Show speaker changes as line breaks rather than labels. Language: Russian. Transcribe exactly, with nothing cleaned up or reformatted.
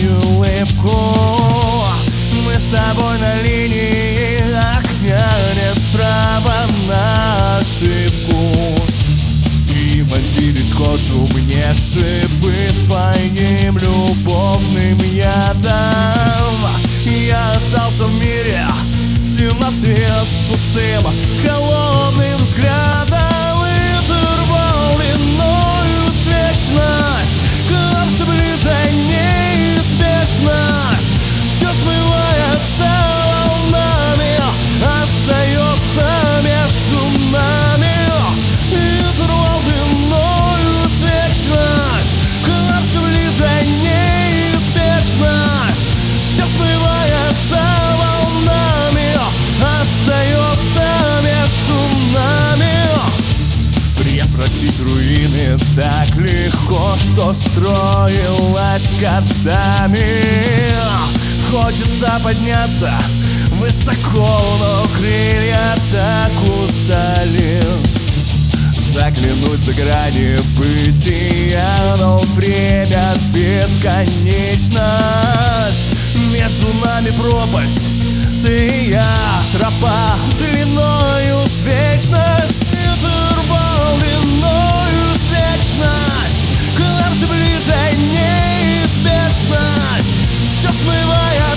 улыбку. Мы с тобой на линии огня, нет права на ошибку. И вонзились в кожу мне шипы с твоим любовным ядом. Я остался в мире темноты с пустым холодным взглядом. Интервал длиною с вечность, к нам все ближе неизбежность. Все смывается волнами, остается между нами. Интервал длиною с вечность, к нам все ближе неизбежность. Все смывается волнами, остается между нами. Превратить руины так легко, что строилась годами. Хочется подняться высоко, но крылья так устали. Заглянуть за грани бытия, но время бесконечность. Между нами пропасть, ты и я, тропа длиною с вечность. Интервал длиною с вечность, к нам все ближе неизбежность. Все смывает